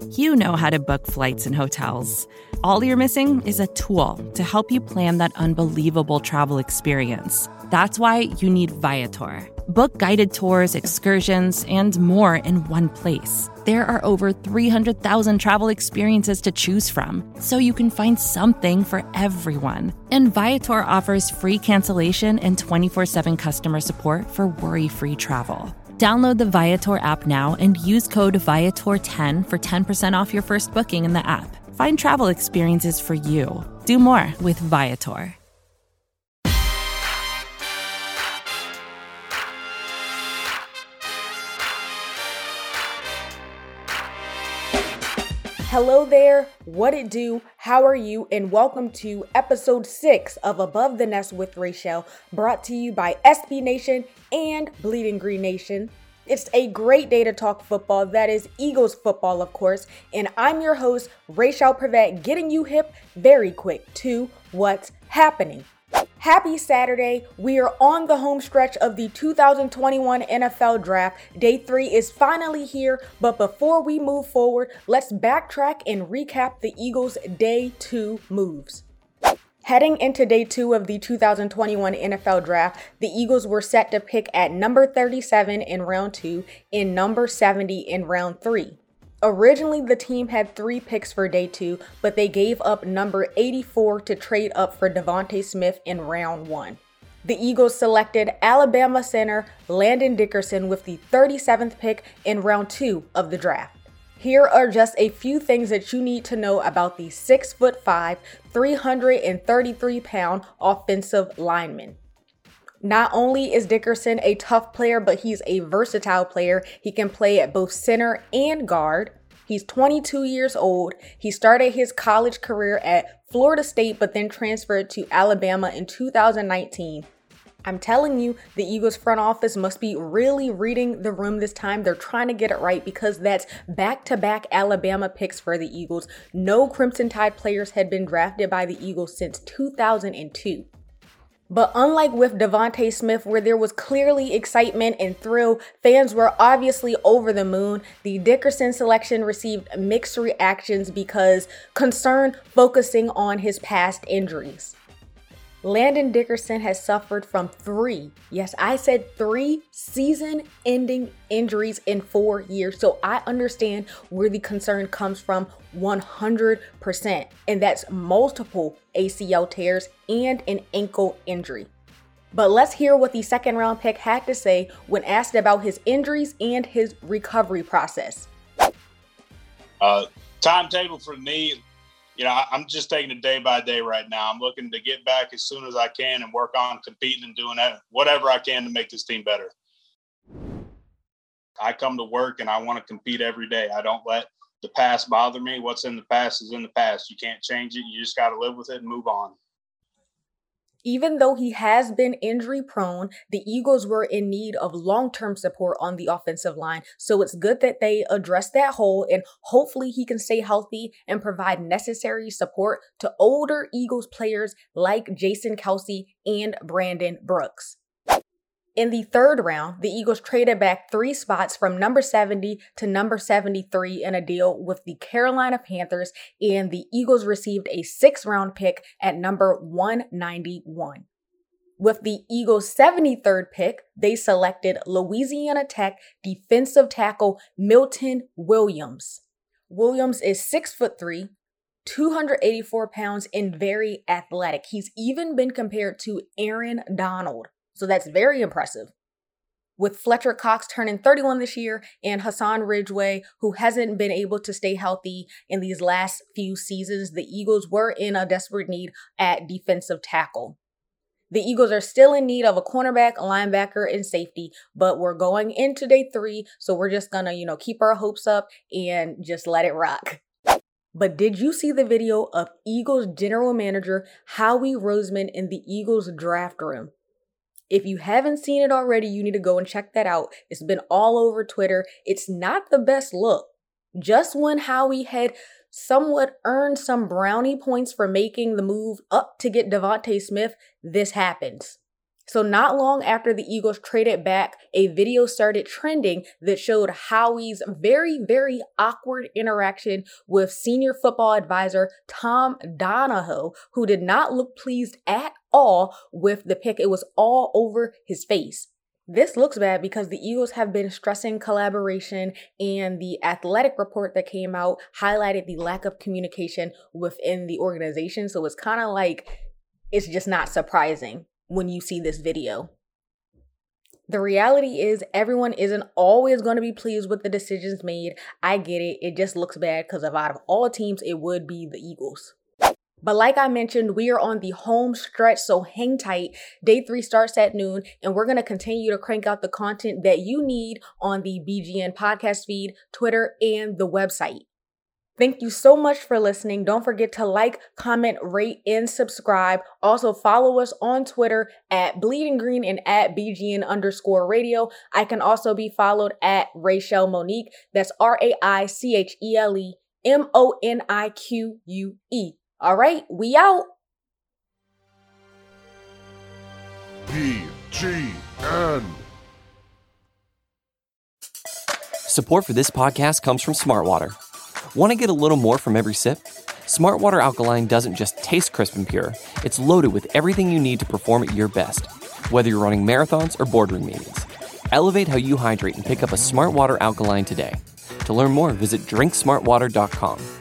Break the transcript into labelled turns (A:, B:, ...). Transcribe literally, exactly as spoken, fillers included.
A: You know how to book flights and hotels. All you're missing is a tool to help you plan that unbelievable travel experience. That's why you need Viator. Book guided tours, excursions, and more in one place. There are over three hundred thousand travel experiences to choose from, so you can find something for everyone. And Viator offers free cancellation and twenty-four seven customer support for worry-free travel. Download the Viator app now and use code Viator ten for ten percent off your first booking in the app. Find travel experiences for you. Do more with Viator.
B: Hello there, what it do, how are you, and welcome to episode six of Above the Nest with Rachel, brought to you by S B Nation and Bleeding Green Nation. It's a great day to talk football, that is Eagles football of course, and I'm your host, Rachel Prevet, getting you hip very quick to what's happening. Happy Saturday. We are on the home stretch of the two thousand twenty-one N F L Draft. Day three is finally here, but before we move forward, let's backtrack and recap the Eagles' day two moves. Heading into day two of the two thousand twenty-one N F L Draft, the Eagles were set to pick at number thirty-seven in round two and number seventy in round three. Originally, the team had three picks for day two, but they gave up number eighty-four to trade up for DeVonta Smith in round one. The Eagles selected Alabama center Landon Dickerson with the thirty-seventh pick in round two of the draft. Here are just a few things that you need to know about the six foot five, three hundred thirty-three pound offensive lineman. Not only is Dickerson a tough player, but he's a versatile player. He can play at both center and guard. He's twenty-two years old. He started his college career at Florida State, but then transferred to Alabama in two thousand nineteen. I'm telling you, the Eagles front office must be really reading the room this time. They're trying to get it right because that's back-to-back Alabama picks for the Eagles. No Crimson Tide players had been drafted by the Eagles since two thousand two. But unlike with DeVonta Smith, where there was clearly excitement and thrill, fans were obviously over the moon. The Dickerson selection received mixed reactions because concern focusing on his past injuries. Landon Dickerson has suffered from three, yes, I said three season-ending injuries in four years. So I understand where the concern comes from one hundred percent. And that's multiple A C L tears and an ankle injury. But let's hear what the second round pick had to say when asked about his injuries and his recovery process.
C: Uh, timetable for me. You know, I'm just taking it day by day right now. I'm looking to get back as soon as I can and work on competing and doing that, whatever I can to make this team better. I come to work and I want to compete every day. I don't let the past bother me. What's in the past is in the past. You can't change it. You just got to live with it and move on.
B: Even though he has been injury prone, the Eagles were in need of long-term support on the offensive line. So it's good that they addressed that hole and hopefully he can stay healthy and provide necessary support to older Eagles players like Jason Kelce and Brandon Brooks. In the third round, the Eagles traded back three spots from number seventy to number seventy-three in a deal with the Carolina Panthers, and the Eagles received a sixth round pick at number one ninety-one. With the Eagles' seventy-third pick, they selected Louisiana Tech defensive tackle Milton Williams. Williams is six foot three, two hundred eighty-four pounds, and very athletic. He's even been compared to Aaron Donald. So that's very impressive. With Fletcher Cox turning thirty-one this year and Hassan Ridgeway, who hasn't been able to stay healthy in these last few seasons, the Eagles were in a desperate need at defensive tackle. The Eagles are still in need of a cornerback, a linebacker, and safety, but we're going into day three, so we're just gonna, you know, keep our hopes up and just let it rock. But did you see the video of Eagles general manager Howie Roseman in the Eagles draft room? If you haven't seen it already, you need to go and check that out. It's been all over Twitter. It's not the best look. Just when Howie had somewhat earned some brownie points for making the move up to get DeVonta Smith, this happens. So not long after the Eagles traded back, a video started trending that showed Howie's very, very awkward interaction with senior football advisor Tom Donahoe, who did not look pleased at all with the pick. It was all over his face. This looks bad because the Eagles have been stressing collaboration, and the Athletic report that came out highlighted the lack of communication within the organization. So it's kind of like, it's just not surprising when you see this video. The reality is everyone isn't always going to be pleased with the decisions made. I get it. It just looks bad because of out of all teams, it would be the Eagles. But like I mentioned, we are on the home stretch, so hang tight. Day three starts at noon, and we're going to continue to crank out the content that you need on the B G N podcast feed, Twitter, and the website. Thank you so much for listening. Don't forget to like, comment, rate, and subscribe. Also follow us on Twitter at Bleeding Green and at B G N underscore radio. I can also be followed at Rachelle Monique. That's R A I C H E L E M O N I Q U E. All right, we out.
D: B G N.
E: Support for this podcast comes from Smartwater. Want to get a little more from every sip? Smartwater Alkaline doesn't just taste crisp and pure. It's loaded with everything you need to perform at your best, whether you're running marathons or boardroom meetings. Elevate how you hydrate and pick up a Smartwater Alkaline today. To learn more, visit drink smart water dot com.